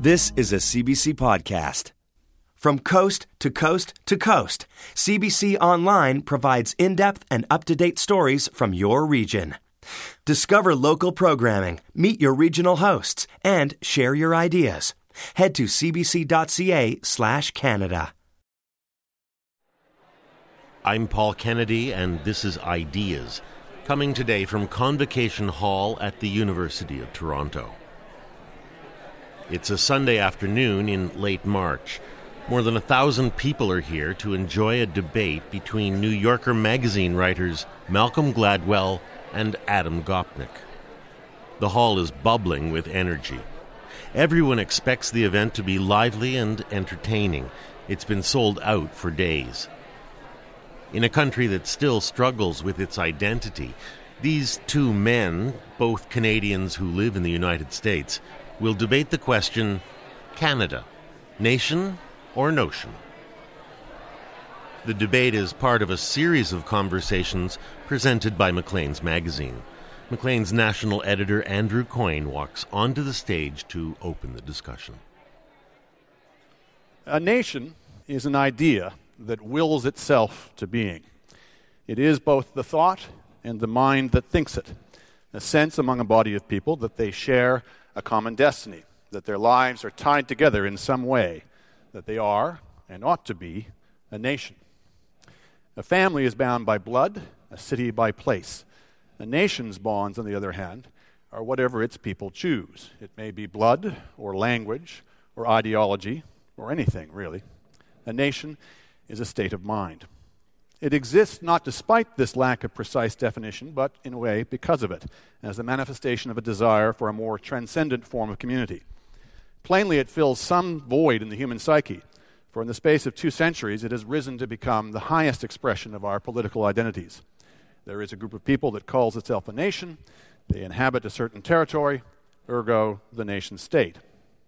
This is a CBC podcast. From coast to coast to coast, CBC Online provides in-depth and up-to-date stories from your region. Discover local programming, meet your regional hosts, and share your ideas. Head to cbc.ca/Canada. I'm Paul Kennedy, and this is Ideas, coming today from Convocation Hall at the University of Toronto. It's a Sunday afternoon in late March. More than 1,000 people are here to enjoy a debate between New Yorker magazine writers Malcolm Gladwell and Adam Gopnik. The hall is bubbling with energy. Everyone expects the event to be lively and entertaining. It's been sold out for days. In a country that still struggles with its identity, these two men, both Canadians who live in the United States, will debate the question, Canada, nation or notion? The debate is part of a series of conversations presented by Maclean's magazine. Maclean's national editor Andrew Coyne walks onto the stage to open the discussion. A nation is an idea that wills itself to being. It is both the thought and the mind that thinks it, a sense among a body of people that they share a common destiny, that their lives are tied together in some way, that they are, and ought to be, a nation. A family is bound by blood, a city by place. A nation's bonds, on the other hand, are whatever its people choose. It may be blood, or language, or ideology, or anything, really. A nation is a state of mind. It exists not despite this lack of precise definition, but in a way because of it, as the manifestation of a desire for a more transcendent form of community. Plainly, it fills some void in the human psyche, for in the space of 2 centuries it has risen to become the highest expression of our political identities. There is a group of people that calls itself a nation. They inhabit a certain territory, ergo the nation-state.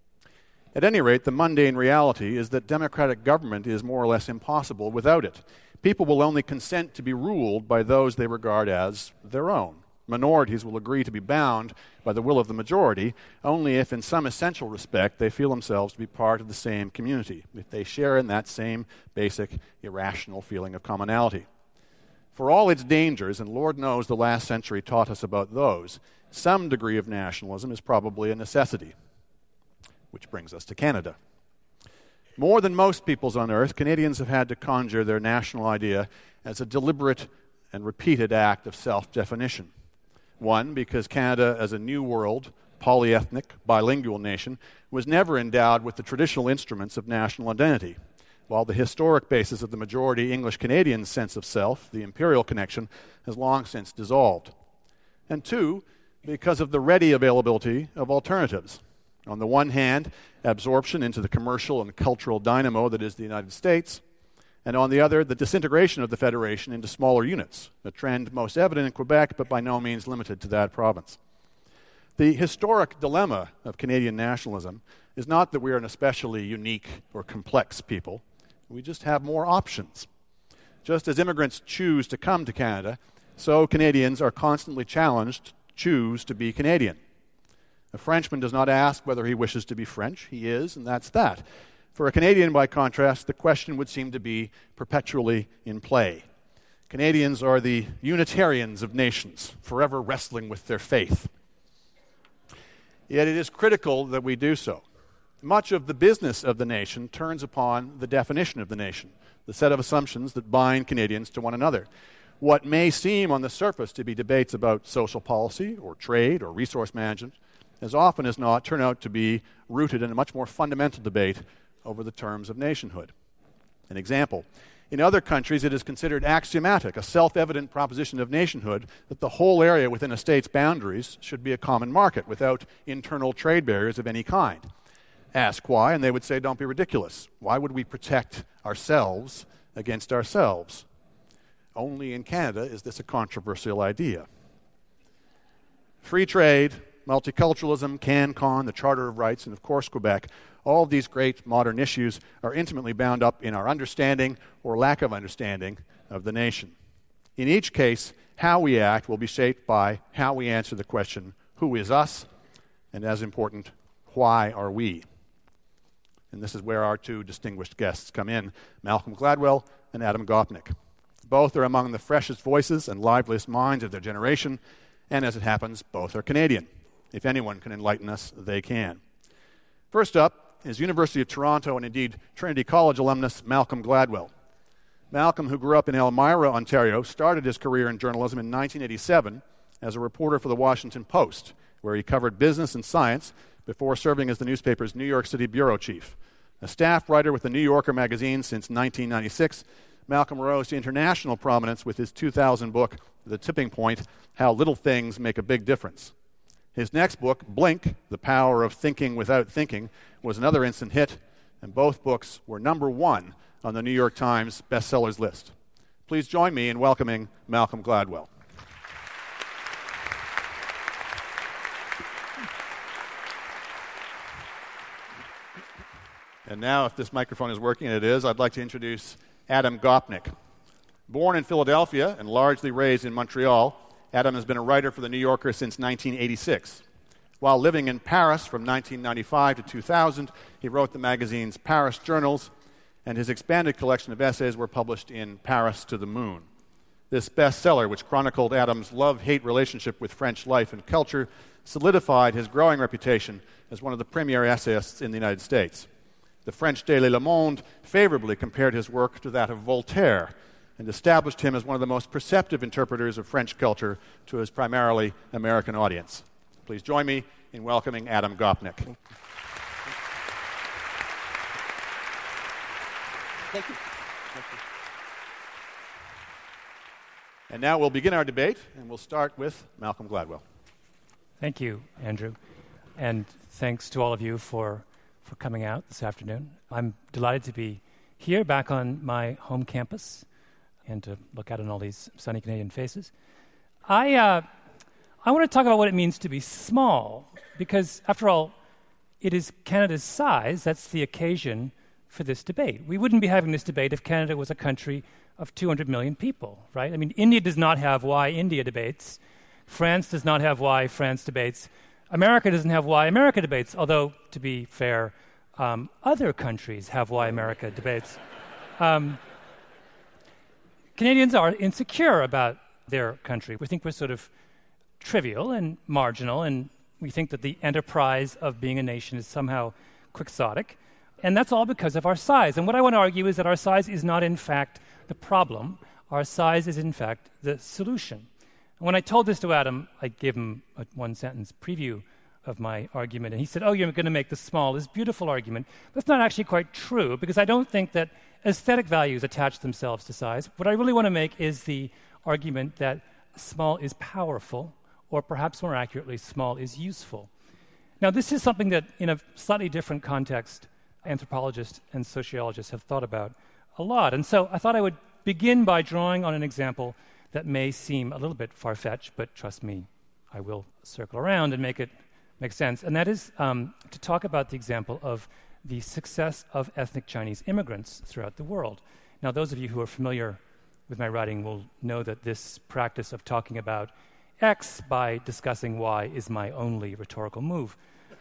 At any rate, the mundane reality is that democratic government is more or less impossible without it. People will only consent to be ruled by those they regard as their own. Minorities will agree to be bound by the will of the majority only if in some essential respect they feel themselves to be part of the same community, if they share in that same basic irrational feeling of commonality. For all its dangers, and Lord knows the last century taught us about those, some degree of nationalism is probably a necessity. Which brings us to Canada. More than most peoples on earth, Canadians have had to conjure their national idea as a deliberate and repeated act of self-definition. One, because Canada, as a new world, polyethnic, bilingual nation, was never endowed with the traditional instruments of national identity, while the historic basis of the majority English Canadian sense of self, the imperial connection, has long since dissolved. And two, because of the ready availability of alternatives. On the one hand, absorption into the commercial and cultural dynamo that is the United States, and on the other, the disintegration of the Federation into smaller units, a trend most evident in Quebec, but by no means limited to that province. The historic dilemma of Canadian nationalism is not that we are an especially unique or complex people. We just have more options. Just as immigrants choose to come to Canada, so Canadians are constantly challenged to choose to be Canadian. A Frenchman does not ask whether he wishes to be French. He is, and that's that. For a Canadian, by contrast, the question would seem to be perpetually in play. Canadians are the Unitarians of nations, forever wrestling with their faith. Yet it is critical that we do so. Much of the business of the nation turns upon the definition of the nation, the set of assumptions that bind Canadians to one another. What may seem on the surface to be debates about social policy or trade or resource management as often as not turn out to be rooted in a much more fundamental debate over the terms of nationhood. An example, in other countries it is considered axiomatic, a self-evident proposition of nationhood, that the whole area within a state's boundaries should be a common market without internal trade barriers of any kind. Ask why, and they would say, don't be ridiculous. Why would we protect ourselves against ourselves? Only in Canada is this a controversial idea. Free trade, multiculturalism, CanCon, the Charter of Rights, and of course Quebec, all of these great modern issues are intimately bound up in our understanding or lack of understanding of the nation. In each case, how we act will be shaped by how we answer the question, who is us? And as important, why are we? And this is where our two distinguished guests come in, Malcolm Gladwell and Adam Gopnik. Both are among the freshest voices and liveliest minds of their generation, and as it happens, both are Canadian. If anyone can enlighten us, they can. First up is University of Toronto and indeed Trinity College alumnus Malcolm Gladwell. Malcolm, who grew up in Elmira, Ontario, started his career in journalism in 1987 as a reporter for the Washington Post, where he covered business and science before serving as the newspaper's New York City bureau chief. A staff writer with the New Yorker magazine since 1996, Malcolm rose to international prominence with his 2000 book, The Tipping Point: How Little Things Make a Big Difference. His next book, Blink: The Power of Thinking Without Thinking, was another instant hit, and both books were #1 on the New York Times bestsellers list. Please join me in welcoming Malcolm Gladwell. And now, if this microphone is working, and it is, I'd like to introduce Adam Gopnik. Born in Philadelphia and largely raised in Montreal, Adam has been a writer for The New Yorker since 1986. While living in Paris from 1995 to 2000, he wrote the magazine's Paris Journals, and his expanded collection of essays were published in Paris to the Moon. This bestseller, which chronicled Adam's love-hate relationship with French life and culture, solidified his growing reputation as one of the premier essayists in the United States. The French daily Le Monde favorably compared his work to that of Voltaire and established him as one of the most perceptive interpreters of French culture to his primarily American audience. Please join me in welcoming Adam Gopnik. Thank you. And now we'll begin our debate, and we'll start with Malcolm Gladwell. Thank you, Andrew. And thanks to all of you for coming out this afternoon. I'm delighted to be here back on my home campus and to look out on all these sunny Canadian faces. I want to talk about what it means to be small, because, after all, it is Canada's size that's the occasion for this debate. We wouldn't be having this debate if Canada was a country of 200 million people, right? I mean, India does not have why India debates. France does not have why France debates. America doesn't have why America debates, although, to be fair, other countries have why America debates. Canadians are insecure about their country. We think we're sort of trivial and marginal, and we think that the enterprise of being a nation is somehow quixotic. And that's all because of our size. And what I want to argue is that our size is not, in fact, the problem. Our size is, in fact, the solution. And when I told this to Adam, I gave him a one-sentence preview of my argument, and he said, "Oh, you're going to make the small, this beautiful argument." That's not actually quite true, because I don't think that aesthetic values attach themselves to size. What I really want to make is the argument that small is powerful, or perhaps more accurately, small is useful. Now, this is something that, in a slightly different context, anthropologists and sociologists have thought about a lot. And so I thought I would begin by drawing on an example that may seem a little bit far-fetched, but trust me, I will circle around and make it make sense. And that is to talk about the example of the success of ethnic Chinese immigrants throughout the world. Now, those of you who are familiar with my writing will know that this practice of talking about X by discussing Y is my only rhetorical move.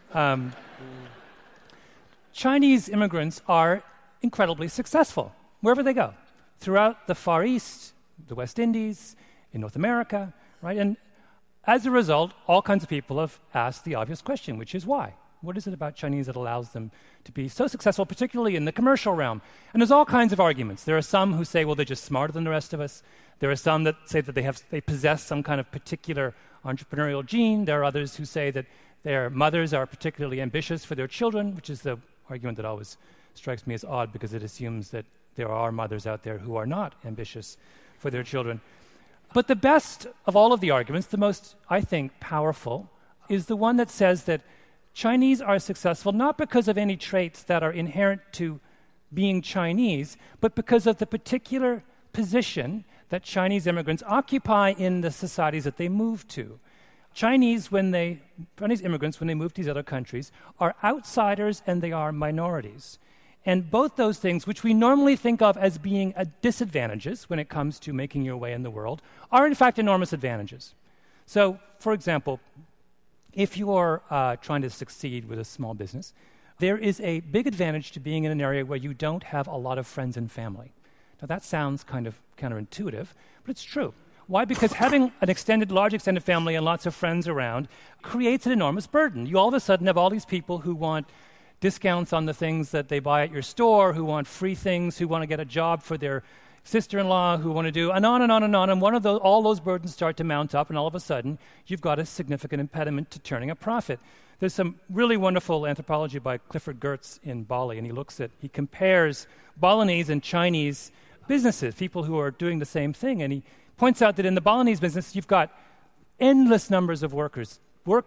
Chinese immigrants are incredibly successful wherever they go, throughout the Far East, the West Indies, in North America, right? And as a result, all kinds of people have asked the obvious question, which is why? What is it about Chinese that allows them to be so successful, particularly in the commercial realm? And there's all kinds of arguments. There are some who say, well, they're just smarter than the rest of us. There are some that say that they possess some kind of particular entrepreneurial gene. There are others who say that their mothers are particularly ambitious for their children, which is the argument that always strikes me as odd, because it assumes that there are mothers out there who are not ambitious for their children. But the best of all of the arguments, the most, I think, powerful, is the one that says that Chinese are successful not because of any traits that are inherent to being Chinese, but because of the particular position that Chinese immigrants occupy in the societies that they move to. Chinese immigrants, when they move to these other countries, are outsiders and they are minorities. And both those things, which we normally think of as being disadvantages when it comes to making your way in the world, are in fact enormous advantages. So, for example, if you are trying to succeed with a small business, there is a big advantage to being in an area where you don't have a lot of friends and family. Now, that sounds kind of counterintuitive, but it's true. Why? Because having an large extended family and lots of friends around creates an enormous burden. You all of a sudden have all these people who want discounts on the things that they buy at your store, who want free things, who want to get a job for their sister-in-law, who want to do, and on and on and on. And all those burdens start to mount up, and all of a sudden, you've got a significant impediment to turning a profit. There's some really wonderful anthropology by Clifford Geertz in Bali, and he compares Balinese and Chinese businesses, people who are doing the same thing, and he points out that in the Balinese business, you've got endless numbers of workers,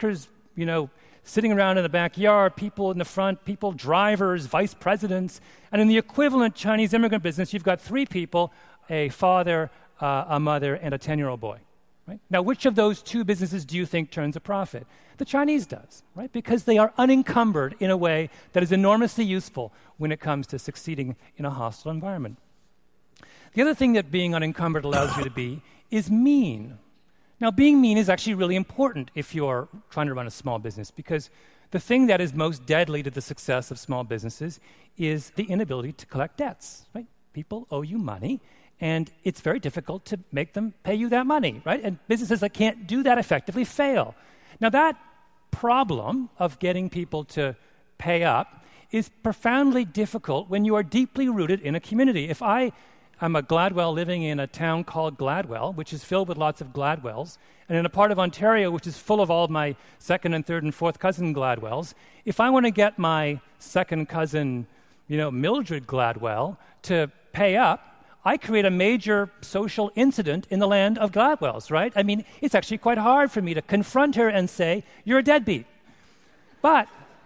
sitting around in the backyard, people in the front, drivers, vice presidents. And in the equivalent Chinese immigrant business, you've got 3 people, a father, a mother, and a 10-year-old boy. Right? Now, which of those 2 businesses do you think turns a profit? The Chinese does, right? Because they are unencumbered in a way that is enormously useful when it comes to succeeding in a hostile environment. The other thing that being unencumbered allows you to be is mean. Now, being mean is actually really important if you're trying to run a small business, because the thing that is most deadly to the success of small businesses is the inability to collect debts, right? People owe you money, and it's very difficult to make them pay you that money, right? And businesses that can't do that effectively fail. Now, that problem of getting people to pay up is profoundly difficult when you are deeply rooted in a community. If I'm a Gladwell living in a town called Gladwell, which is filled with lots of Gladwells, and in a part of Ontario which is full of all of my second and third and fourth cousin Gladwells. If I want to get my second cousin, Mildred Gladwell, to pay up, I create a major social incident in the land of Gladwells, right? I mean, it's actually quite hard for me to confront her and say, you're a deadbeat. But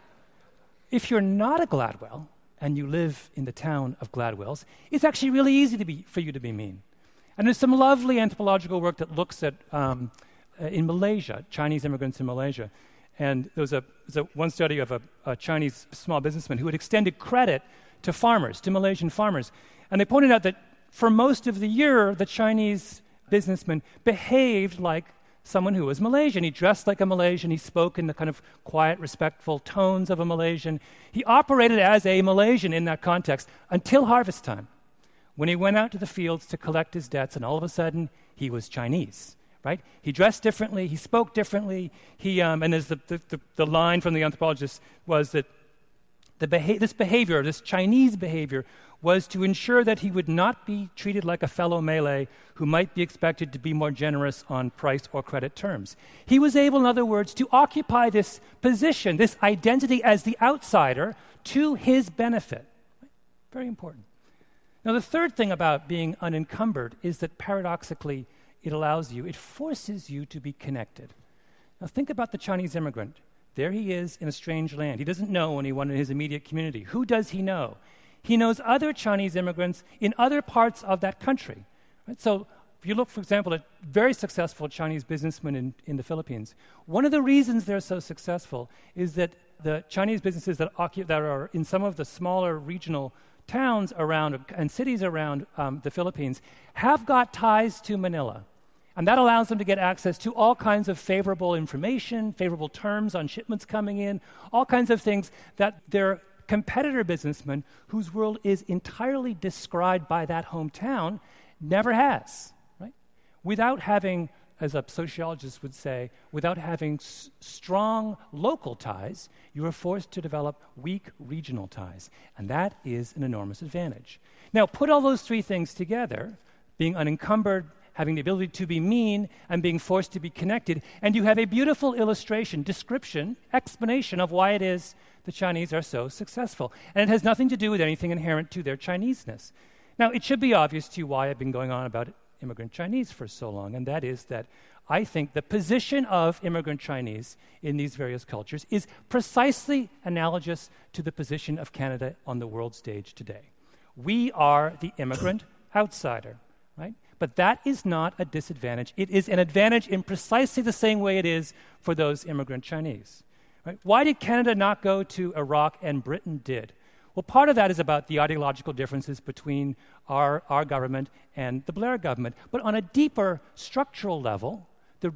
if you're not a Gladwell, and you live in the town of Gladwells, it's actually really easy for you to be mean. And there's some lovely anthropological work that looks at, in Malaysia, Chinese immigrants in Malaysia. And there was one study of a Chinese small businessman who had extended credit to farmers, to Malaysian farmers. And they pointed out that for most of the year, the Chinese businessman behaved like someone who was Malaysian. He dressed like a Malaysian. He spoke in the kind of quiet, respectful tones of a Malaysian. He operated as a Malaysian in that context until harvest time, when he went out to the fields to collect his debts, and all of a sudden, he was Chinese, right? He dressed differently. He spoke differently. And as the line from the anthropologist was that this Chinese behavior, was to ensure that he would not be treated like a fellow Malay who might be expected to be more generous on price or credit terms. He was able, in other words, to occupy this position, this identity as the outsider, to his benefit. Very important. Now, the third thing about being unencumbered is that paradoxically, it forces you to be connected. Now, think about the Chinese immigrant. There he is in a strange land. He doesn't know anyone in his immediate community. Who does he know? He knows other Chinese immigrants in other parts of that country. Right? So if you look, for example, at very successful Chinese businessmen in the Philippines, one of the reasons they're so successful is that the Chinese businesses that are in some of the smaller regional towns around and cities around the Philippines have got ties to Manila. And that allows them to get access to all kinds of favorable information, favorable terms on shipments coming in, all kinds of things that their competitor businessman, whose world is entirely described by that hometown, never has, right? Without having, as a sociologist would say, without having strong local ties, you are forced to develop weak regional ties. And that is an enormous advantage. Now, put all those 3 things together, being unencumbered, having the ability to be mean, and being forced to be connected, and you have a beautiful illustration, description, explanation of why it is the Chinese are so successful. And it has nothing to do with anything inherent to their Chineseness. Now, it should be obvious to you why I've been going on about immigrant Chinese for so long, and that is that I think the position of immigrant Chinese in these various cultures is precisely analogous to the position of Canada on the world stage today. We are the immigrant outsider, right? But that is not a disadvantage. It is an advantage in precisely the same way it is for those immigrant Chinese. Right? Why did Canada not go to Iraq and Britain did? Well, part of that is about the ideological differences between our government and the Blair government. But on a deeper structural level,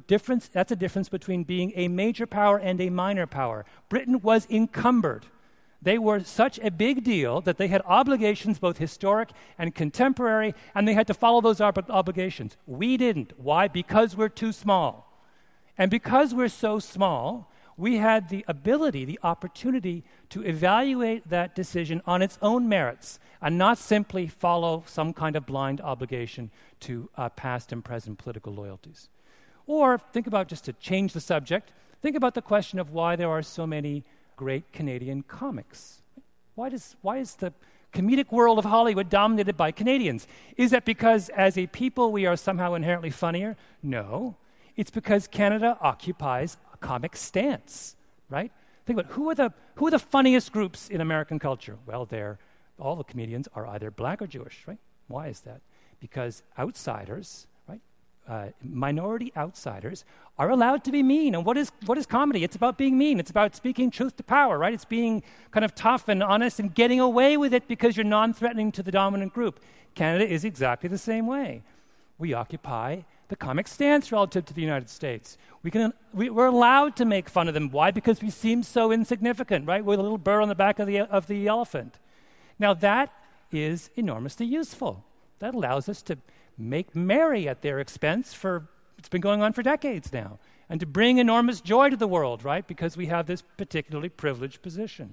that's a difference between being a major power and a minor power. Britain was encumbered. They were such a big deal that they had obligations, both historic and contemporary, and they had to follow those obligations. We didn't. Why? Because we're too small. And because we're so small, we had the ability, the opportunity to evaluate that decision on its own merits and not simply follow some kind of blind obligation to past and present political loyalties. Or think about, just to change the subject, think about the question of why there are so many great Canadian comics. Why is the comedic world of Hollywood dominated by Canadians? Is that because as a people we are somehow inherently funnier? No. It's because Canada occupies a comic stance, right? Think about who are the funniest groups in American culture? Well, all the comedians are either black or Jewish, right? Why is that? Because outsiders, right? Minority outsiders are allowed to be mean. And what is comedy? It's about being mean. It's about speaking truth to power, right? It's being kind of tough and honest and getting away with it because you're non-threatening to the dominant group. Canada is exactly the same way. We occupy the comic stance relative to the United States. We're allowed to make fun of them. Why? Because we seem so insignificant, right? We're the little burr on the back of the elephant. Now that is enormously useful. That allows us to make merry at their expense it's been going on for decades now, and to bring enormous joy to the world, right? Because we have this particularly privileged position.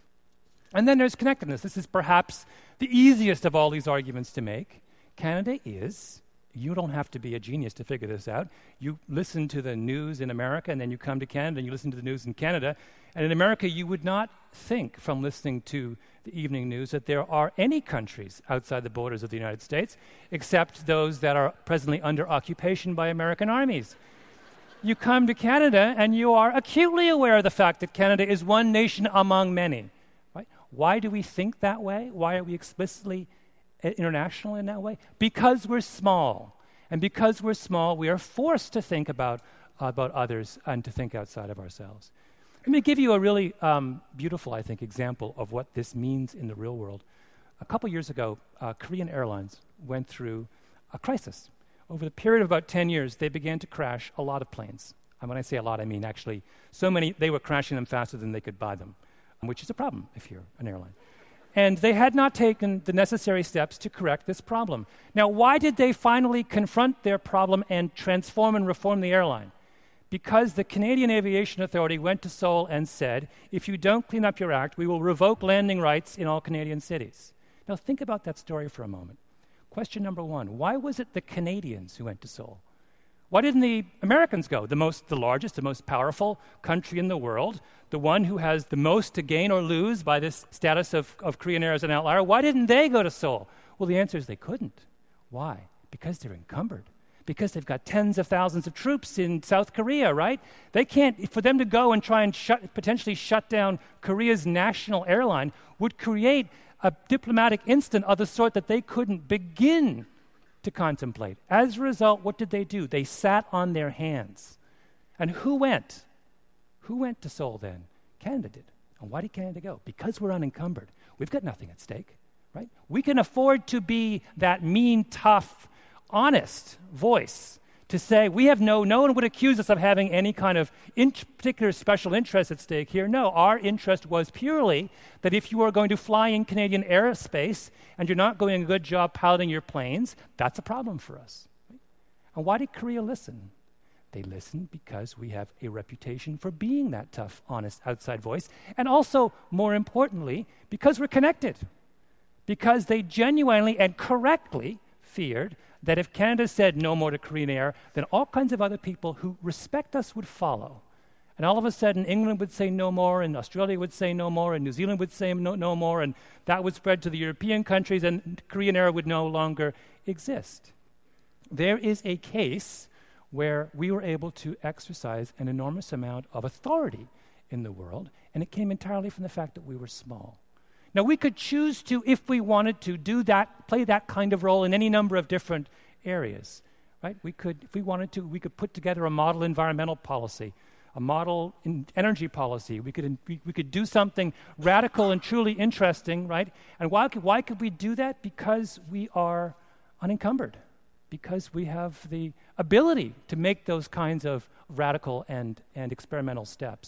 And then there's connectedness. This is perhaps the easiest of all these arguments to make. Canada is, you don't have to be a genius to figure this out. You listen to the news in America, and then you come to Canada, and you listen to the news in Canada. And in America, you would not think from listening to the evening news that there are any countries outside the borders of the United States except those that are presently under occupation by American armies. You come to Canada, and you are acutely aware of the fact that Canada is one nation among many. Right? Why do we think that way? Why are we explicitly international in that way? Because we're small. And because we're small, we are forced to think about others and to think outside of ourselves. Let me give you a really beautiful, I think, example of what this means in the real world. A couple years ago, Korean Airlines went through a crisis. Over the period of about 10 years, they began to crash a lot of planes. And when I say a lot, I mean actually so many, they were crashing them faster than they could buy them, which is a problem if you're an airline. And they had not taken the necessary steps to correct this problem. Now, why did they finally confront their problem and transform and reform the airline? Because the Canadian Aviation Authority went to Seoul and said, if you don't clean up your act, we will revoke landing rights in all Canadian cities. Now, think about that story for a moment. Question number one, why was it the Canadians who went to Seoul? Why didn't the Americans go? The largest, the most powerful country in the world, the one who has the most to gain or lose by this status of Korean Air as an outlier, why didn't they go to Seoul? Well, the answer is they couldn't. Why? Because they're encumbered. Because they've got tens of thousands of troops in South Korea, right? They can't, for them to go and try and potentially shut down Korea's national airline would create a diplomatic incident of the sort that they couldn't begin to contemplate. As a result, what did they do? They sat on their hands. And who went? Who went to Seoul then? Canada did. And why did Canada go? Because we're unencumbered. We've got nothing at stake, right? We can afford to be that mean, tough, honest voice to say no one would accuse us of having any kind of particular special interest at stake here. No, our interest was purely that if you are going to fly in Canadian airspace and you're not doing a good job piloting your planes, that's a problem for us. Right? And why did Korea listen? They listened because we have a reputation for being that tough, honest, outside voice, and also, more importantly, because we're connected. Because they genuinely and correctly feared that if Canada said no more to Korean Air, then all kinds of other people who respect us would follow. And all of a sudden, England would say no more, and Australia would say no more, and New Zealand would say no more, and that would spread to the European countries, and Korean Air would no longer exist. There is a case where we were able to exercise an enormous amount of authority in the world, and it came entirely from the fact that we were small. Now, we could choose to, if we wanted to, do that, play that kind of role in any number of different areas, right? We could, if we wanted to, we could put together a model environmental policy, a model in energy policy. We could do something radical and truly interesting, right? And why could we do that? Because we are unencumbered, because we have the ability to make those kinds of radical and experimental steps.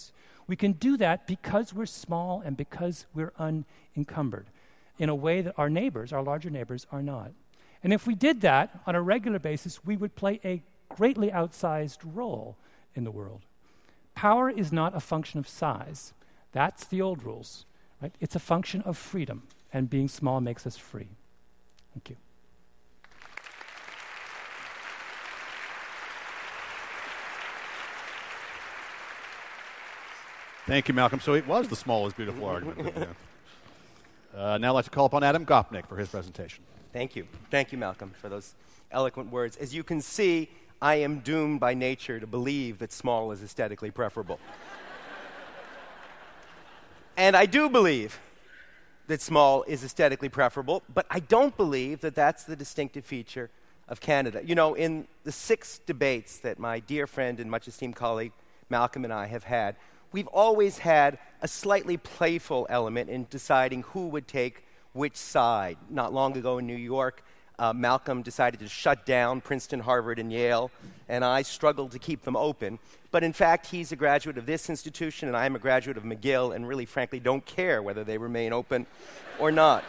We can do that because we're small and because we're unencumbered in a way that our neighbors, our larger neighbors, are not. And if we did that on a regular basis, we would play a greatly outsized role in the world. Power is not a function of size. That's the old rules, right? It's a function of freedom, and being small makes us free. Thank you. Thank you, Malcolm. So it was the small is beautiful argument. Now I'd like to call upon Adam Gopnik for his presentation. Thank you. Thank you, Malcolm, for those eloquent words. As you can see, I am doomed by nature to believe that small is aesthetically preferable. And I do believe that small is aesthetically preferable, but I don't believe that that's the distinctive feature of Canada. You know, in the 6 debates that my dear friend and much esteemed colleague Malcolm and I have had, we've always had a slightly playful element in deciding who would take which side. Not long ago in New York, Malcolm decided to shut down Princeton, Harvard, and Yale, and I struggled to keep them open. But in fact, he's a graduate of this institution, and I'm a graduate of McGill, and really, frankly, don't care whether they remain open or not.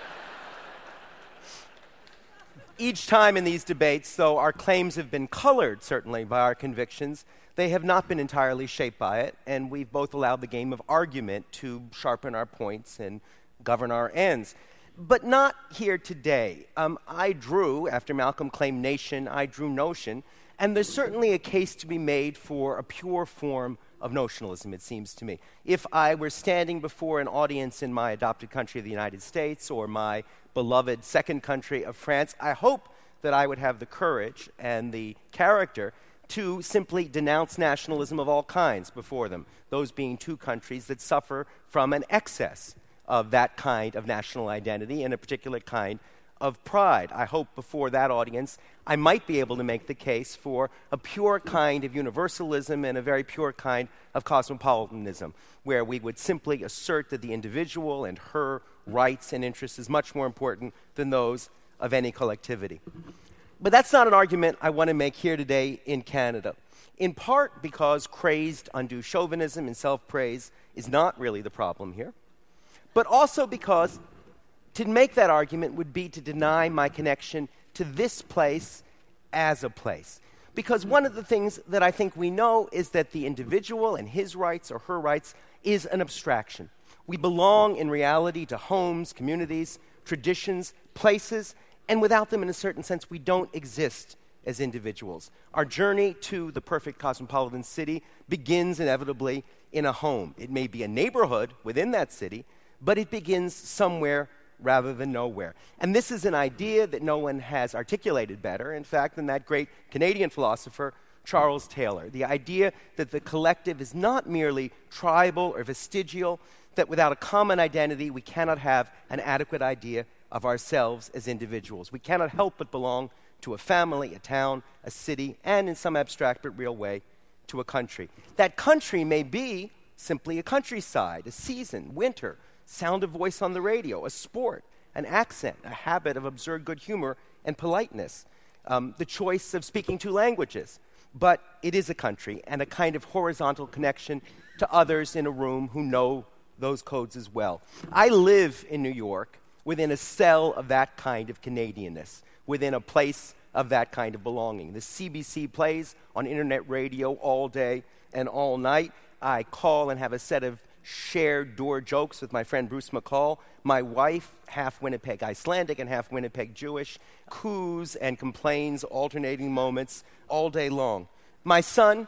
Each time in these debates, though our claims have been colored, certainly, by our convictions, they have not been entirely shaped by it, and we've both allowed the game of argument to sharpen our points and govern our ends. But not here today. I drew, after Malcolm claimed nation, I drew notion, and there's certainly a case to be made for a pure form of notionalism, it seems to me. If I were standing before an audience in my adopted country of the United States or my beloved second country of France, I hope that I would have the courage and the character to simply denounce nationalism of all kinds before them, those being 2 countries that suffer from an excess of that kind of national identity and a particular kind of pride. I hope before that audience I might be able to make the case for a pure kind of universalism and a very pure kind of cosmopolitanism, where we would simply assert that the individual and her rights and interests is much more important than those of any collectivity. But that's not an argument I want to make here today in Canada, in part because crazed undue chauvinism and self-praise is not really the problem here, but also because to make that argument would be to deny my connection to this place as a place. Because one of the things that I think we know is that the individual and his rights or her rights is an abstraction. We belong in reality to homes, communities, traditions, places, and without them, in a certain sense, we don't exist as individuals. Our journey to the perfect cosmopolitan city begins inevitably in a home. It may be a neighborhood within that city, but it begins somewhere rather than nowhere. And this is an idea that no one has articulated better, in fact, than that great Canadian philosopher, Charles Taylor. The idea that the collective is not merely tribal or vestigial, that without a common identity, we cannot have an adequate idea of ourselves as individuals. We cannot help but belong to a family, a town, a city, and in some abstract but real way, to a country. That country may be simply a countryside, a season, winter, sound of voice on the radio, a sport, an accent, a habit of absurd good humor and politeness, the choice of speaking 2 languages. But it is a country and a kind of horizontal connection to others in a room who know those codes as well. I live in New York within a cell of that kind of Canadianness, within a place of that kind of belonging. The CBC plays on internet radio all day and all night. I call and have a set of shared door jokes with my friend Bruce McCall. My wife, half Winnipeg Icelandic and half Winnipeg Jewish, coos and complains alternating moments all day long. My son,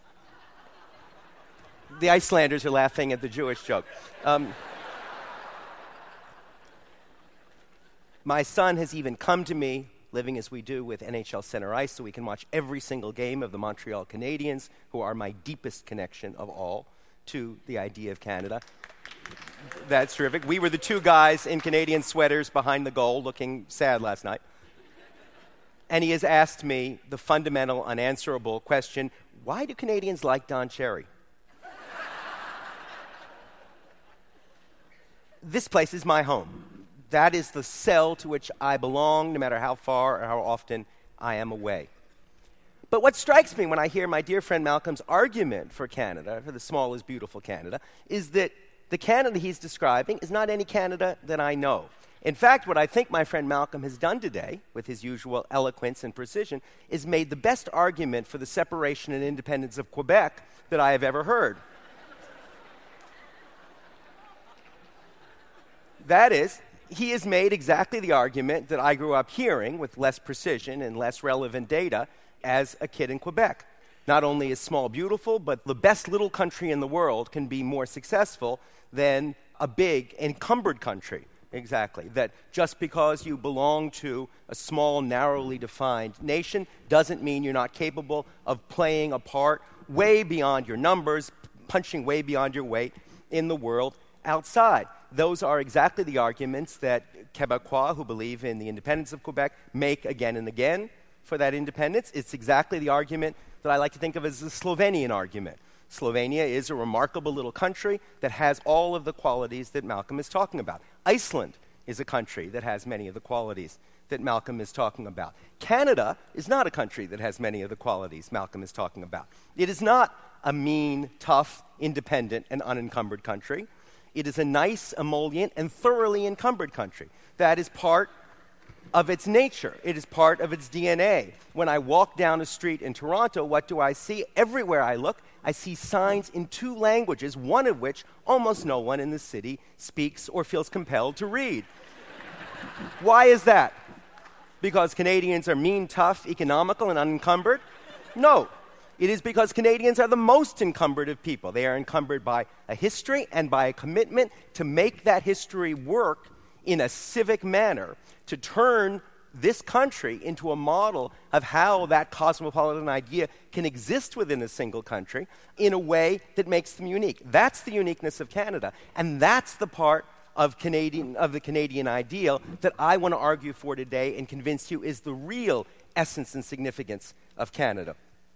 the Icelanders are laughing at the Jewish joke. My son has even come to me, living as we do with NHL Center Ice, so we can watch every single game of the Montreal Canadiens, who are my deepest connection of all to the idea of Canada. That's terrific. We were the 2 guys in Canadian sweaters behind the goal looking sad last night. And he has asked me the fundamental, unanswerable question, why do Canadians like Don Cherry? This place is my home. That is the cell to which I belong, no matter how far or how often I am away. But what strikes me when I hear my dear friend Malcolm's argument for Canada, for the small is beautiful Canada, is that the Canada he's describing is not any Canada that I know. In fact, what I think my friend Malcolm has done today, with his usual eloquence and precision, is made the best argument for the separation and independence of Quebec that I have ever heard. That is, he has made exactly the argument that I grew up hearing with less precision and less relevant data as a kid in Quebec. Not only is small beautiful, but the best little country in the world can be more successful than a big, encumbered country. Exactly. That just because you belong to a small, narrowly defined nation doesn't mean you're not capable of playing a part way beyond your numbers, punching way beyond your weight in the world outside. Those are exactly the arguments that Quebecois who believe in the independence of Quebec make again and again for that independence. It's exactly the argument that I like to think of as the Slovenian argument. Slovenia is a remarkable little country that has all of the qualities that Malcolm is talking about. Iceland is a country that has many of the qualities that Malcolm is talking about. Canada is not a country that has many of the qualities Malcolm is talking about. It is not a mean, tough, independent, and unencumbered country. It is a nice, emollient, and thoroughly encumbered country. That is part of its nature. It is part of its DNA. When I walk down a street in Toronto, what do I see? Everywhere I look, I see signs in 2 languages, one of which almost no one in the city speaks or feels compelled to read. Why is that? Because Canadians are mean, tough, economical, and unencumbered? No. It is because Canadians are the most encumbered of people. They are encumbered by a history and by a commitment to make that history work in a civic manner, to turn this country into a model of how that cosmopolitan idea can exist within a single country in a way that makes them unique. That's the uniqueness of Canada, and that's the part of the Canadian ideal that I want to argue for today and convince you is the real essence and significance of Canada.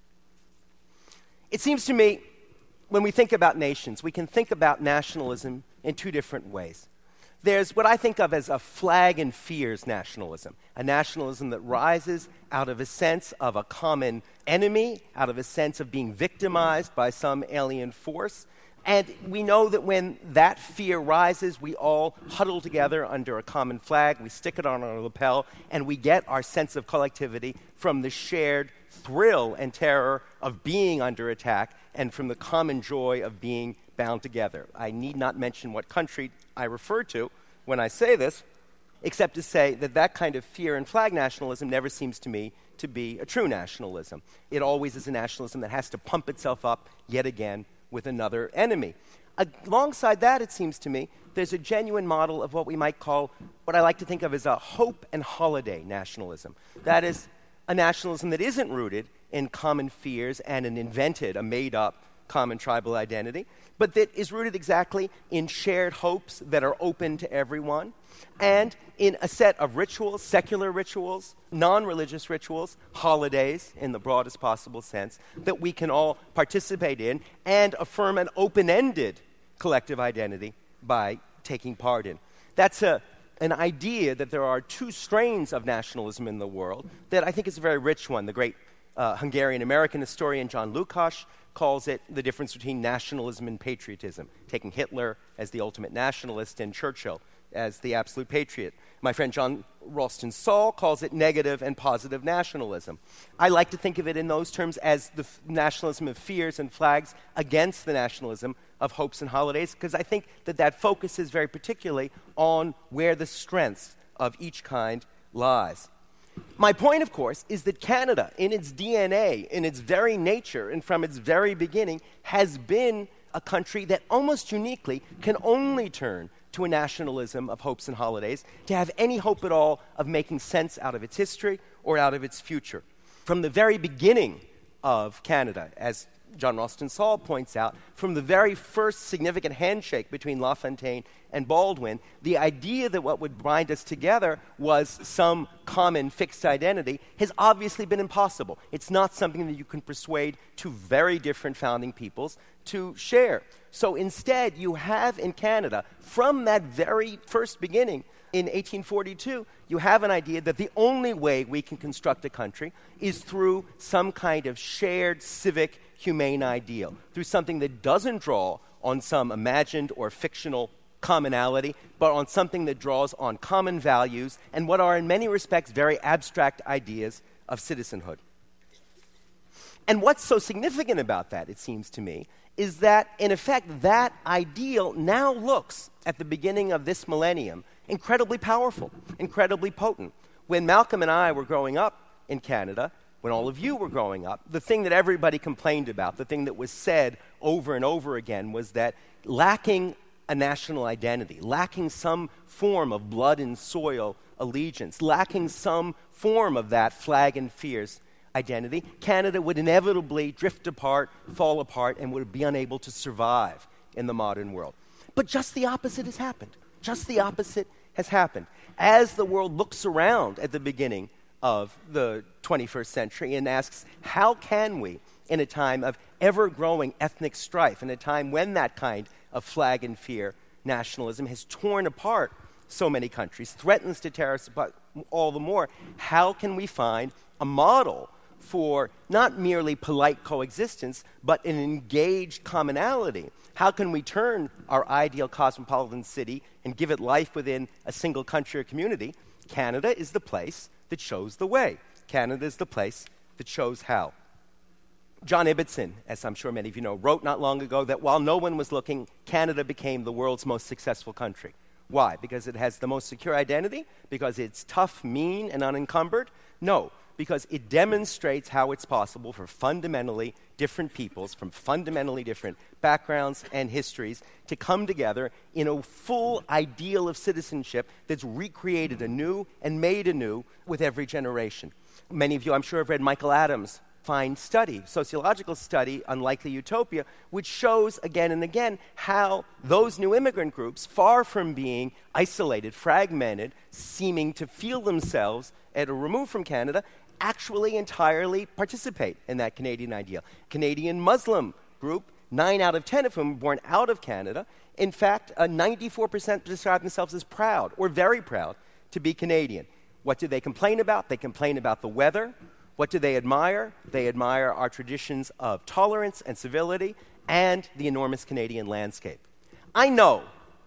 It seems to me, when we think about nations, we can think about nationalism in 2 different ways. There's what I think of as a flag and fears nationalism, a nationalism that rises out of a sense of a common enemy, out of a sense of being victimized by some alien force. And we know that when that fear rises, we all huddle together under a common flag, we stick it on our lapel, and we get our sense of collectivity from the shared thrill and terror of being under attack and from the common joy of being bound together. I need not mention what country I refer to when I say this, except to say that that kind of fear and flag nationalism never seems to me to be a true nationalism. It always is a nationalism that has to pump itself up yet again with another enemy. Alongside that, it seems to me, there's a genuine model of what we might call, what I like to think of as a hope and holiday nationalism. That is a nationalism that isn't rooted in common fears and an invented, a made-up common tribal identity, but that is rooted exactly in shared hopes that are open to everyone, and in a set of rituals, secular rituals, non-religious rituals, holidays in the broadest possible sense, that we can all participate in and affirm an open-ended collective identity by taking part in. That's an idea that there are 2 strains of nationalism in the world that I think is a very rich one. The great Hungarian-American historian John Lukács calls it the difference between nationalism and patriotism, taking Hitler as the ultimate nationalist and Churchill as the absolute patriot. My friend John Ralston Saul calls it negative and positive nationalism. I like to think of it in those terms as the nationalism of fears and flags against the nationalism of hopes and holidays, because I think that that focuses very particularly on where the strengths of each kind lies. My point, of course, is that Canada, in its DNA, in its very nature, and from its very beginning, has been a country that almost uniquely can only turn to a nationalism of hopes and holidays to have any hope at all of making sense out of its history or out of its future. From the very beginning of Canada, as John Ralston Saul points out, from the very first significant handshake between LaFontaine and Baldwin, the idea that what would bind us together was some common fixed identity has obviously been impossible. It's not something that you can persuade 2 very different founding peoples to share. So instead, you have in Canada, from that very first beginning in 1842, you have an idea that the only way we can construct a country is through some kind of shared civic, humane ideal, through something that doesn't draw on some imagined or fictional commonality, but on something that draws on common values and what are in many respects very abstract ideas of citizenhood. And what's so significant about that, it seems to me, is that, in effect, that ideal now looks, at the beginning of this millennium, incredibly powerful, incredibly potent. When Malcolm and I were growing up in Canada, when all of you were growing up, the thing that everybody complained about, the thing that was said over and over again, was that lacking a national identity, lacking some form of blood and soil allegiance, lacking some form of that flag and fears identity, Canada would inevitably drift apart, fall apart, and would be unable to survive in the modern world. But just the opposite has happened. Just the opposite has happened. As the world looks around at the beginning of the 21st century and asks, how can we, in a time of ever-growing ethnic strife, in a time when that kind of flag and fear nationalism has torn apart so many countries, threatens to tear us apart all the more, how can we find a model for not merely polite coexistence, but an engaged commonality? How can we turn our ideal cosmopolitan city and give it life within a single country or community? Canada is the place that shows the way. Canada is the place that shows how. John Ibbotson, as I'm sure many of you know, wrote not long ago that while no one was looking, Canada became the world's most successful country. Why? Because it has the most secure identity? Because it's tough, mean, and unencumbered? No, because it demonstrates how it's possible for fundamentally different peoples from fundamentally different backgrounds and histories to come together in a full ideal of citizenship that's recreated anew and made anew with every generation. Many of you, I'm sure, have read Michael Adams' fine study, sociological study, Unlikely Utopia, which shows again and again how those new immigrant groups, far from being isolated, fragmented, seeming to feel themselves at a remove from Canada, actually entirely participate in that Canadian ideal. Canadian Muslim group, 9 out of 10 of whom were born out of Canada. In fact, 94% describe themselves as proud or very proud to be Canadian. What do they complain about? They complain about the weather. What do they admire? They admire our traditions of tolerance and civility and the enormous Canadian landscape. I know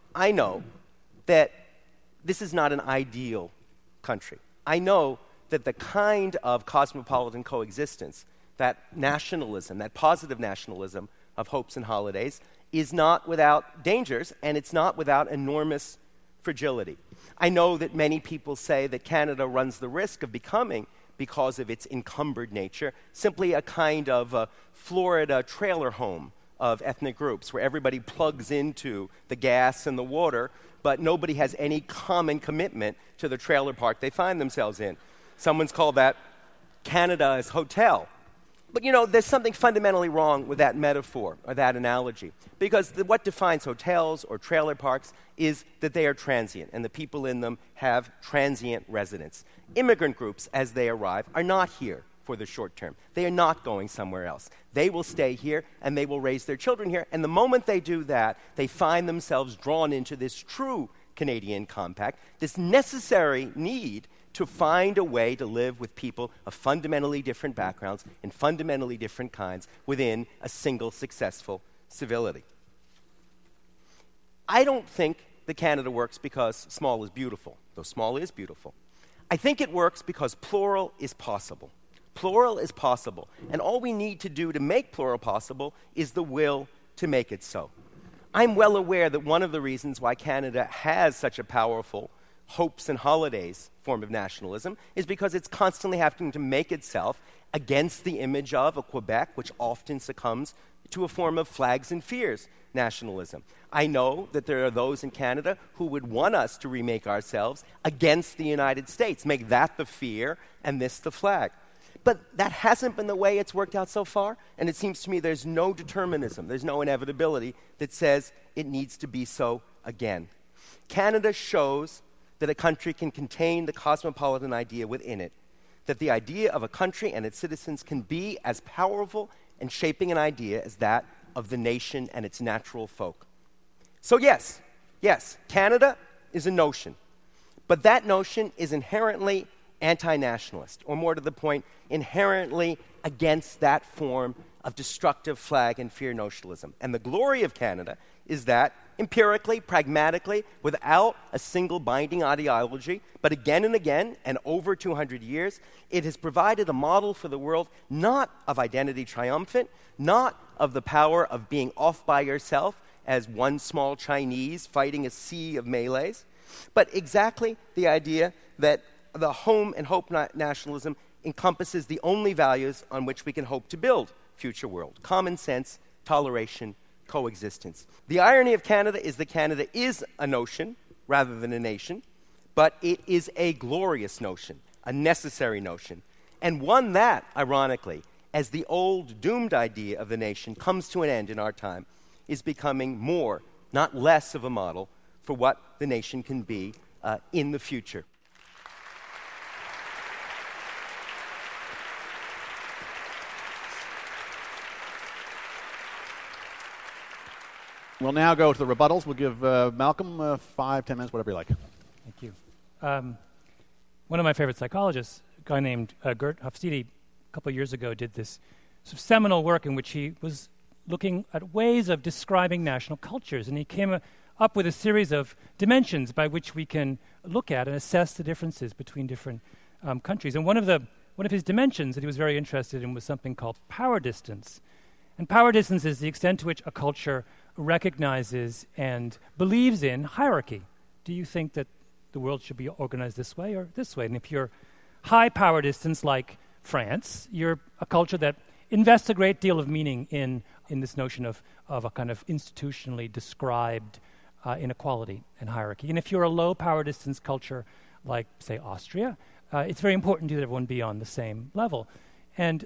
that this is not an ideal country. I know that the kind of cosmopolitan coexistence, that nationalism, that positive nationalism of hopes and holidays, is not without dangers, and it's not without enormous fragility. I know that many people say that Canada runs the risk of becoming, because of its encumbered nature, simply a kind of Florida trailer home of ethnic groups where everybody plugs into the gas and the water, but nobody has any common commitment to the trailer park they find themselves in. Someone's called that Canada's hotel. But you know, there's something fundamentally wrong with that metaphor or that analogy, because what defines hotels or trailer parks is that they are transient and the people in them have transient residence. Immigrant groups, as they arrive, are not here for the short term. They are not going somewhere else. They will stay here and they will raise their children here, and the moment they do that, they find themselves drawn into this true Canadian compact, this necessary need to find a way to live with people of fundamentally different backgrounds and fundamentally different kinds within a single successful civility. I don't think that Canada works because small is beautiful, though small is beautiful. I think it works because plural is possible. Plural is possible, and all we need to do to make plural possible is the will to make it so. I'm well aware that one of the reasons why Canada has such a powerful hopes and holidays form of nationalism is because it's constantly having to make itself against the image of a Quebec, which often succumbs to a form of flags and fears nationalism. I know that there are those in Canada who would want us to remake ourselves against the United States, make that the fear and this the flag. But that hasn't been the way it's worked out so far, and it seems to me there's no determinism, there's no inevitability that says it needs to be so again. Canada shows that a country can contain the cosmopolitan idea within it, that the idea of a country and its citizens can be as powerful and shaping an idea as that of the nation and its natural folk. So yes, Canada is a notion, but that notion is inherently anti-nationalist, or more to the point, inherently against that form of destructive flag and fear notionalism. And the glory of Canada is that, empirically, pragmatically, without a single binding ideology, but again and again, and over 200 years, it has provided a model for the world not of identity triumphant, not of the power of being off by yourself as one small Chinese fighting a sea of Malays, but exactly the idea that the home and hope nationalism encompasses the only values on which we can hope to build future world: common sense, toleration, coexistence. The irony of Canada is that Canada is a notion rather than a nation, but it is a glorious notion, a necessary notion, and one that, ironically, as the old doomed idea of the nation comes to an end in our time, is becoming more, not less, of a model for what the nation can be in the future. We'll now go to the rebuttals. We'll give Malcolm 5, 10 minutes, whatever you like. Thank you. One of my favorite psychologists, a guy named Gert Hofstede, a couple of years ago did this sort of seminal work in which he was looking at ways of describing national cultures, and he came up with a series of dimensions by which we can look at and assess the differences between different countries. And one of his dimensions that he was very interested in was something called power distance. And power distance is the extent to which a culture recognizes and believes in hierarchy. Do you think that the world should be organized this way or this way? And if you're high power distance like France, you're a culture that invests a great deal of meaning in this notion of a kind of institutionally described inequality and hierarchy. And if you're a low power distance culture like, say, Austria, it's very important that everyone be on the same level. And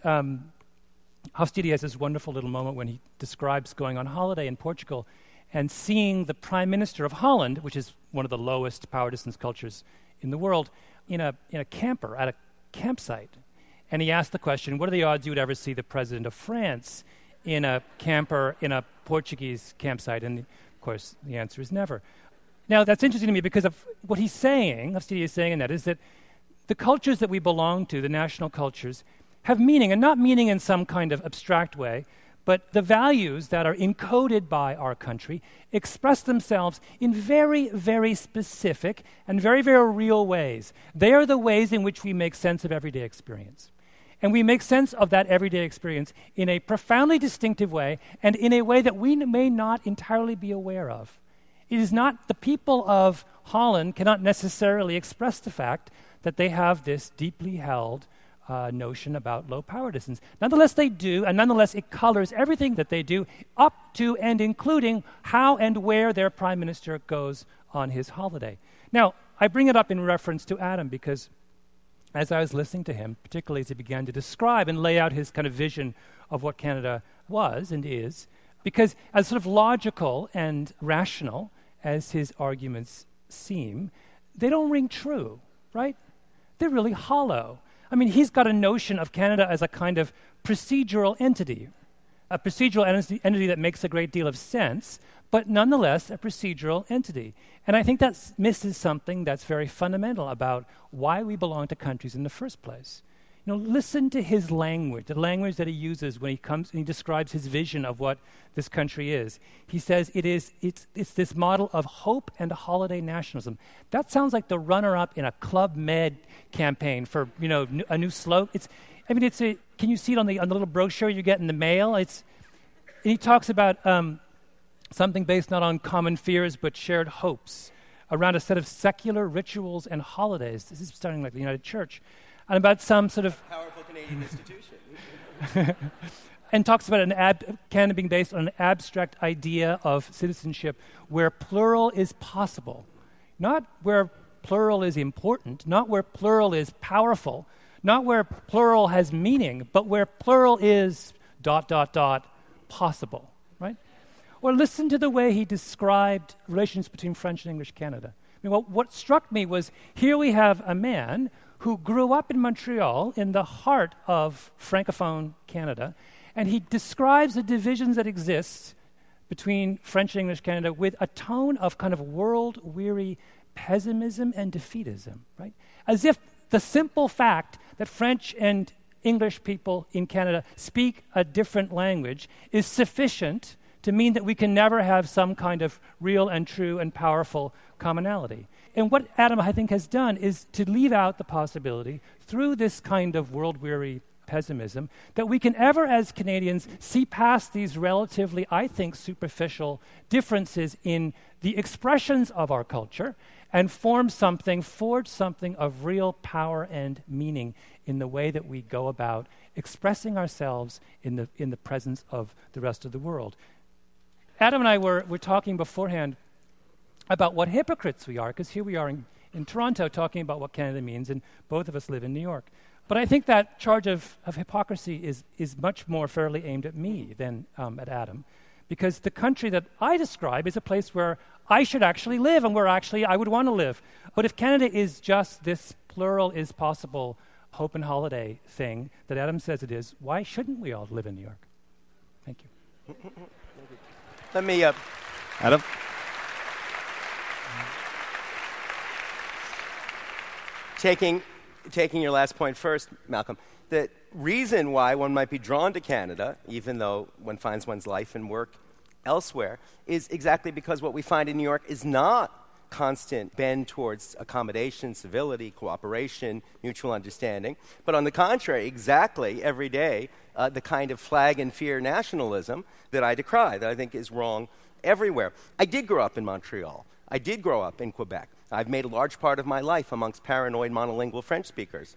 Hofstede has this wonderful little moment when he describes going on holiday in Portugal and seeing the Prime Minister of Holland, which is one of the lowest power distance cultures in the world, in a camper at a campsite. And he asked the question, what are the odds you would ever see the President of France in a camper in a Portuguese campsite? And, of course, the answer is never. Now, that's interesting to me because of what he's saying, Hofstede is saying in that, is that the cultures that we belong to, the national cultures, have meaning, and not meaning in some kind of abstract way, but the values that are encoded by our country express themselves in very, very specific and very, very real ways. They are the ways in which we make sense of everyday experience. And we make sense of that everyday experience in a profoundly distinctive way and in a way that we may not entirely be aware of. It is not, the people of Holland cannot necessarily express the fact that they have this deeply held notion about low power distance. Nonetheless, they do, and nonetheless, it colors everything that they do, up to and including how and where their prime minister goes on his holiday. Now, I bring it up in reference to Adam because as I was listening to him, particularly as he began to describe and lay out his kind of vision of what Canada was and is, because as sort of logical and rational as his arguments seem, they don't ring true, right? They're really hollow. I mean, he's got a notion of Canada as a kind of procedural entity, a procedural entity that makes a great deal of sense, but nonetheless a procedural entity. And I think that misses something that's very fundamental about why we belong to countries in the first place. You know, listen to his language, the language that he uses when he comes and he describes his vision of what this country is. He says it's this model of hope and holiday nationalism. That sounds like the runner-up in a Club Med campaign for, you know, a new slogan. Can you see it on the little brochure you get in the mail? He talks about something based not on common fears but shared hopes around a set of secular rituals and holidays. This is starting like the United Church. And about some sort of powerful Canadian institution. And talks about Canada being based on an abstract idea of citizenship where plural is possible. Not where plural is important, not where plural is powerful, not where plural has meaning, but where plural is ... possible, right? Or listen to the way he described relations between French and English Canada. I mean, what struck me was here we have a man who grew up in Montreal in the heart of Francophone Canada And he describes the divisions that exist between French and English Canada with a tone of kind of world-weary pessimism and defeatism, right? As if the simple fact that French and English people in Canada speak a different language is sufficient to mean that we can never have some kind of real and true and powerful commonality. And what Adam, I think, has done is to leave out the possibility, through this kind of world-weary pessimism, that we can ever, as Canadians, see past these relatively, I think, superficial differences in the expressions of our culture and forge something of real power and meaning in the way that we go about expressing ourselves in the presence of the rest of the world. Adam and I were talking beforehand about what hypocrites we are, because here we are in Toronto talking about what Canada means, and both of us live in New York. But I think that charge of hypocrisy is much more fairly aimed at me than at Adam, because the country that I describe is a place where I should actually live and where actually I would want to live. But if Canada is just this plural is possible hope and holiday thing that Adam says it is, why shouldn't we all live in New York? Thank you. Let me... Adam? Taking your last point first, Malcolm, the reason why one might be drawn to Canada, even though one finds one's life and work elsewhere, is exactly because what we find in New York is not constant bend towards accommodation, civility, cooperation, mutual understanding, but on the contrary, exactly every day, the kind of flag and fear nationalism that I decry, that I think is wrong everywhere. I did grow up in Montreal. I did grow up in Quebec. I've made a large part of my life amongst paranoid monolingual French speakers.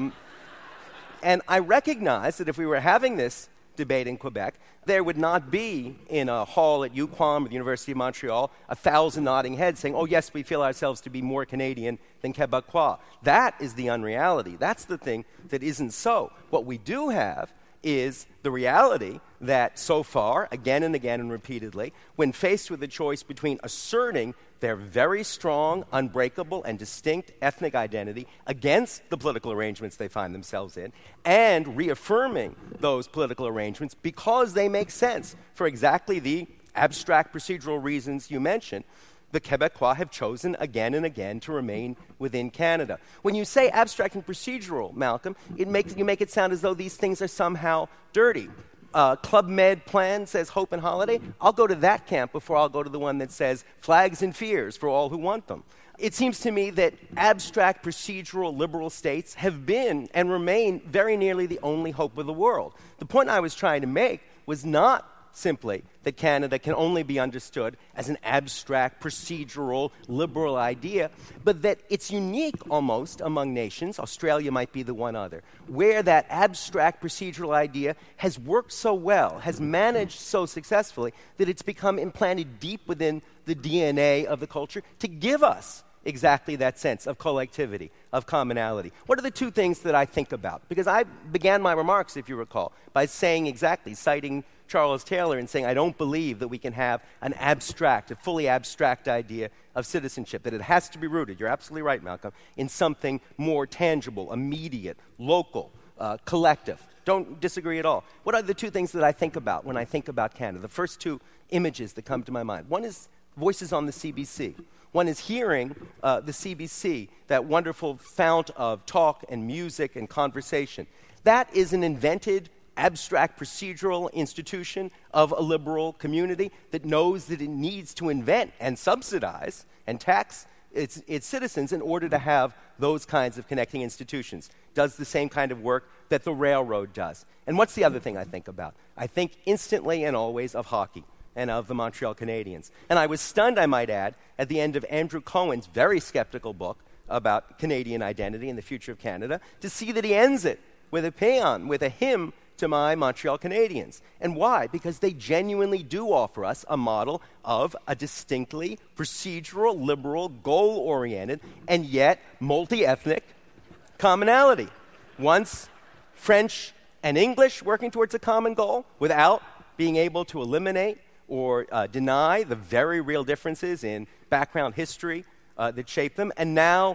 And I recognize that if we were having this debate in Quebec, there would not be in a hall at UQAM or the University of Montreal 1,000 nodding heads saying, oh yes, we feel ourselves to be more Canadian than Quebecois. That is the unreality. That's the thing that isn't so. What we do have is the reality that so far, again and again and repeatedly, when faced with the choice between asserting their very strong, unbreakable, and distinct ethnic identity against the political arrangements they find themselves in, and reaffirming those political arrangements because they make sense for exactly the abstract procedural reasons you mentioned, the Quebecois have chosen again and again to remain within Canada. When you say abstract and procedural, Malcolm, you make it sound as though these things are somehow dirty. Club Med plan says hope and holiday. I'll go to that camp before I'll go to the one that says flags and fears for all who want them. It seems to me that abstract, procedural, liberal states have been and remain very nearly the only hope of the world. The point I was trying to make was not simply that Canada can only be understood as an abstract, procedural, liberal idea, but that it's unique almost among nations, Australia might be the one other, where that abstract, procedural idea has worked so well, has managed so successfully, that it's become implanted deep within the DNA of the culture to give us exactly that sense of collectivity, of commonality. What are the two things that I think about? Because I began my remarks, if you recall, by saying exactly, citing Charles Taylor and saying, I don't believe that we can have an abstract, a fully abstract idea of citizenship, that it has to be rooted, you're absolutely right, Malcolm, in something more tangible, immediate, local, collective. Don't disagree at all. What are the two things that I think about when I think about Canada? The first two images that come to my mind. One is voices on the CBC. One is hearing the CBC, that wonderful fount of talk and music and conversation. That is an invented, abstract, procedural institution of a liberal community that knows that it needs to invent and subsidize and tax its citizens in order to have those kinds of connecting institutions. Does the same kind of work that the railroad does. And what's the other thing I think about? I think instantly and always of hockey and of the Montreal Canadiens. And I was stunned, I might add, at the end of Andrew Cohen's very skeptical book about Canadian identity and the future of Canada, to see that he ends it with a paean, with a hymn to my Montreal Canadiens. And why? Because they genuinely do offer us a model of a distinctly procedural, liberal, goal-oriented, and yet multi-ethnic commonality. Once French and English working towards a common goal without being able to eliminate or deny the very real differences in background history that shape them. And now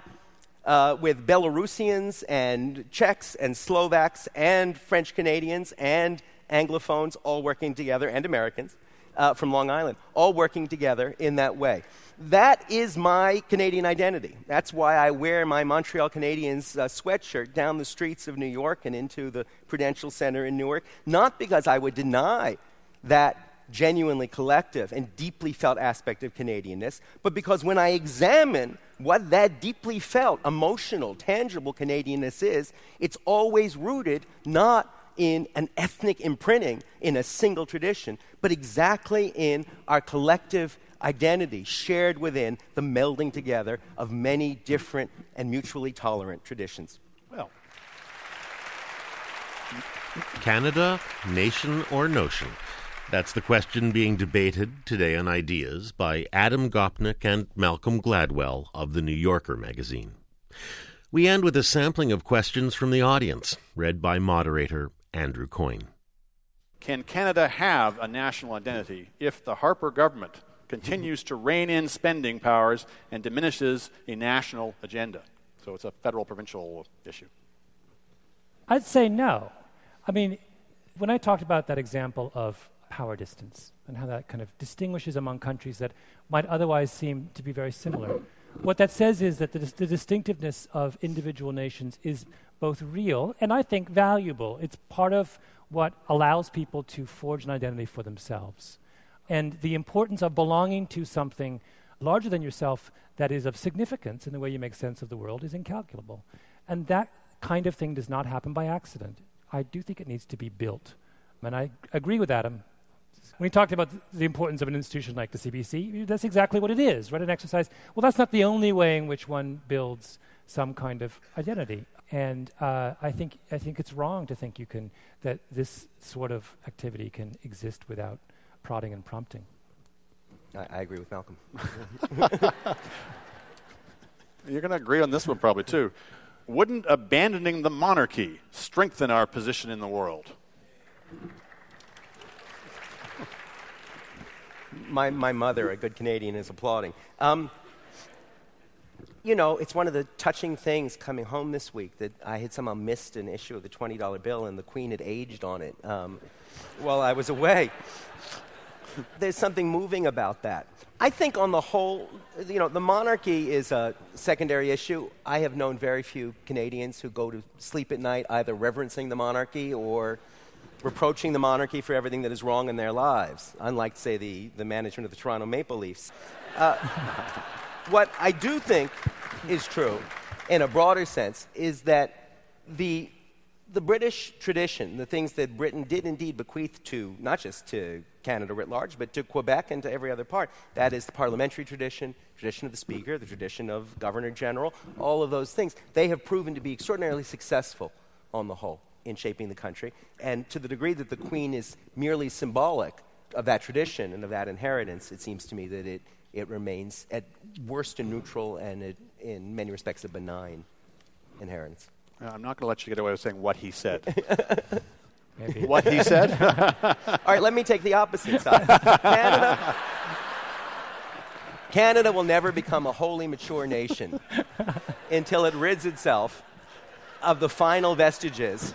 with Belarusians and Czechs and Slovaks and French Canadians and Anglophones all working together, and Americans from Long Island, all working together in that way. That is my Canadian identity. That's why I wear my Montreal Canadiens sweatshirt down the streets of New York and into the Prudential Center in Newark, not because I would deny that genuinely collective and deeply felt aspect of Canadianness, but because when I examine what that deeply felt, emotional, tangible Canadianness is, it's always rooted not in an ethnic imprinting in a single tradition, but exactly in our collective identity shared within the melding together of many different and mutually tolerant traditions. Well, Canada, nation or notion? That's the question being debated today on Ideas by Adam Gopnik and Malcolm Gladwell of The New Yorker magazine. We end with a sampling of questions from the audience, read by moderator Andrew Coyne. can Canada have a national identity if the Harper government continues to rein in spending powers and diminishes a national agenda? So it's a federal-provincial issue. I'd say no. I mean, when I talked about that example of power distance and how that kind of distinguishes among countries that might otherwise seem to be very similar, what that says is that the distinctiveness of individual nations is both real and I think valuable. It's part of what allows people to forge an identity for themselves. And the importance of belonging to something larger than yourself that is of significance in the way you make sense of the world is incalculable. And that kind of thing does not happen by accident. I do think it needs to be built. And I agree with Adam. When he talked about the importance of an institution like the CBC, that's exactly what it is, right? An exercise. Well, that's not the only way in which one builds some kind of identity. And I think it's wrong to think that this sort of activity can exist without prodding and prompting. I agree with Malcolm. You're going to agree on this one probably too. Wouldn't abandoning the monarchy strengthen our position in the world? My mother, a good Canadian, is applauding. You know, it's one of the touching things coming home this week that I had somehow missed an issue of the $20 bill and the Queen had aged on it while I was away. There's something moving about that. I think on the whole, you know, the monarchy is a secondary issue. I have known very few Canadians who go to sleep at night either reverencing the monarchy or reproaching the monarchy for everything that is wrong in their lives, unlike, say, the management of the Toronto Maple Leafs. What I do think is true, in a broader sense, is that the British tradition, the things that Britain did indeed bequeath to, not just to Canada writ large, but to Quebec and to every other part, that is the parliamentary tradition of the Speaker, the tradition of Governor-General, all of those things, they have proven to be extraordinarily successful on the whole in shaping the country. And to the degree that the Queen is merely symbolic of that tradition and of that inheritance, it seems to me that it remains at worst a neutral and in many respects a benign inheritance. I'm not going to let you get away with saying what he said. Maybe. What he said? All right, let me take the opposite side. Canada will never become a wholly mature nation until it rids itself of the final vestiges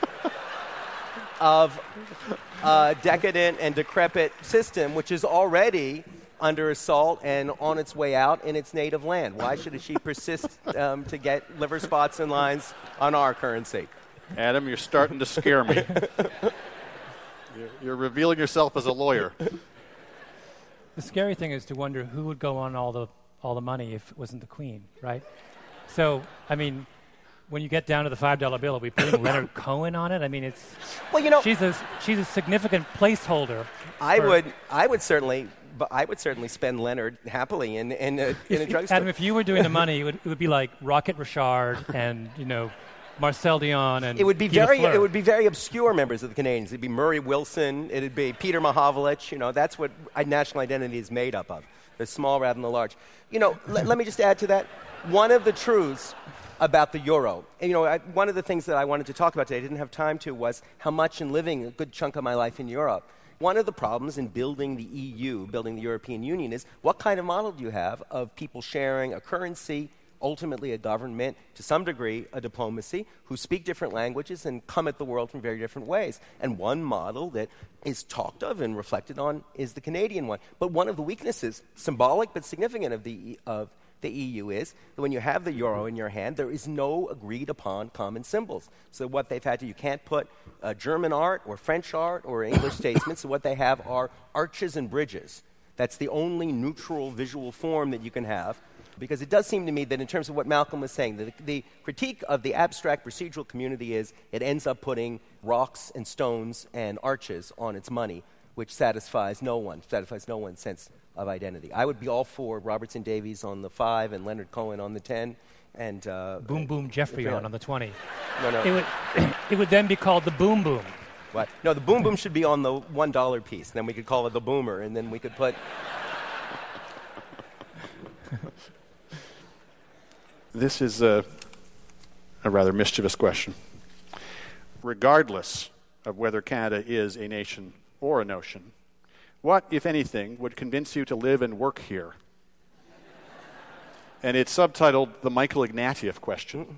of a decadent and decrepit system, which is already under assault and on its way out in its native land. Why should she persist to get liver spots and lines on our currency? Adam, you're starting to scare me. You're revealing yourself as a lawyer. The scary thing is to wonder who would go on all the money if it wasn't the Queen, right? So, I mean, when you get down to the $5 bill, are we putting Leonard Cohen on it? I mean, it's she's a significant placeholder. I would certainly spend Leonard happily in a drugstore. Adam, if you were doing the money, it would be like Rocket Richard and Marcel Dion and it would be very obscure members of the Canadians. It'd be Murray Wilson. It'd be Peter Mahavlich. That's what national identity is made up of. The small rather than the large. Let me just add to that. One of the truths about the euro, one of the things that I wanted to talk about today, I didn't have time to, was how much in living a good chunk of my life in Europe. One of the problems in building the EU, building the European Union, is what kind of model do you have of people sharing a currency ultimately a government, to some degree a diplomacy, who speak different languages and come at the world from very different ways. And one model that is talked of and reflected on is the Canadian one. But one of the weaknesses, symbolic but significant, of the EU is that when you have the euro in your hand, there is no agreed upon common symbols. So what they've had to, you can't put German art or French art or English statesmen, so what they have are arches and bridges. That's the only neutral visual form that you can have, because it does seem to me that in terms of what Malcolm was saying, the critique of the abstract procedural community is it ends up putting rocks and stones and arches on its money, which satisfies no one's sense of identity. I would be all for Robertson Davies on the 5 and Leonard Cohen on the 10. And Boom Boom Jeffrey on the 20. No. It would then be called the Boom Boom. What? No, the Boom Boom should be on the $1 piece. Then we could call it the Boomer, and then we could put... This is a rather mischievous question. Regardless of whether Canada is a nation or a notion, what, if anything, would convince you to live and work here? And it's subtitled The Michael Ignatieff Question.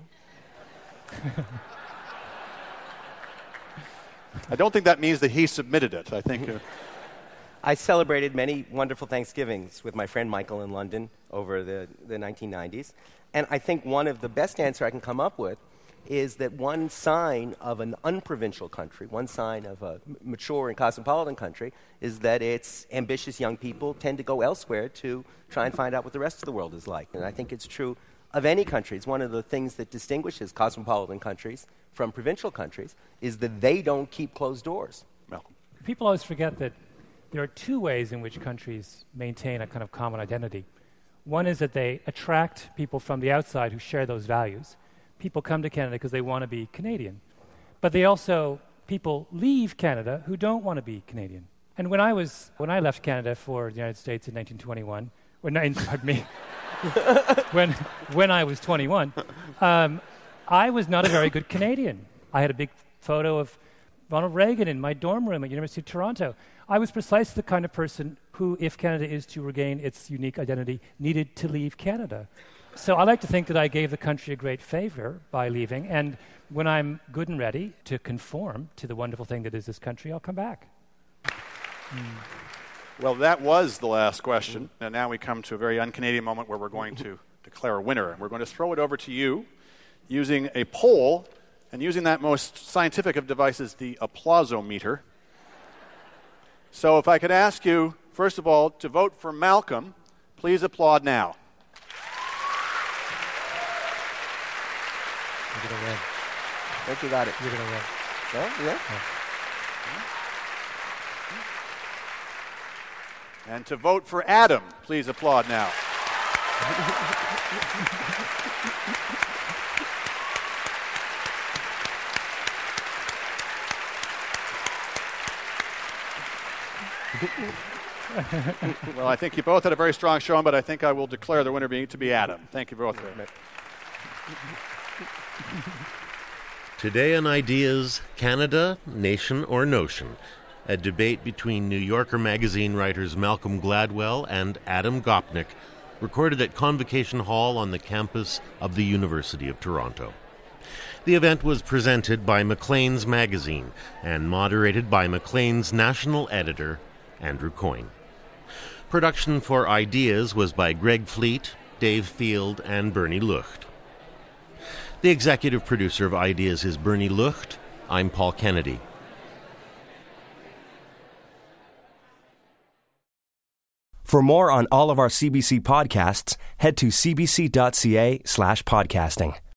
I don't think that means that he submitted it. I think... I celebrated many wonderful Thanksgivings with my friend Michael in London over the 1990s. And I think one of the best answers I can come up with is that one sign of an unprovincial country, one sign of a mature and cosmopolitan country, is that its ambitious young people tend to go elsewhere to try and find out what the rest of the world is like. And I think it's true of any country. It's one of the things that distinguishes cosmopolitan countries from provincial countries is that they don't keep closed doors. Malcolm. People always forget that there are two ways in which countries maintain a kind of common identity. One is that they attract people from the outside who share those values. People come to Canada because they want to be Canadian. But people leave Canada who don't want to be Canadian. And when I left Canada for the United States in 1921, when I was 21, I was not a very good Canadian. I had a big photo of Ronald Reagan in my dorm room at University of Toronto. I was precisely the kind of person who, if Canada is to regain its unique identity, needed to leave Canada. So I like to think that I gave the country a great favor by leaving, and when I'm good and ready to conform to the wonderful thing that is this country, I'll come back. Well, that was the last question. And now we come to a very un-Canadian moment where we're going to declare a winner. We're going to throw it over to you using a poll, and using that most scientific of devices, the applausometer. So if I could ask you, first of all, to vote for Malcolm, please applaud now. You're going to win. I think you got it. You're going to win. No? Yeah? And to vote for Adam, please applaud now. Well, I think you both had a very strong showing, but I think I will declare the winner to be Adam. Thank you both very much. Today on Ideas, Canada, Nation or Notion, a debate between New Yorker magazine writers Malcolm Gladwell and Adam Gopnik, recorded at Convocation Hall on the campus of the University of Toronto. The event was presented by Maclean's Magazine and moderated by Maclean's national editor, Andrew Coyne. Production for Ideas was by Greg Fleet, Dave Field, and Bernie Lucht. The executive producer of Ideas is Bernie Lucht. I'm Paul Kennedy. For more on all of our CBC podcasts, head to cbc.ca/podcasting.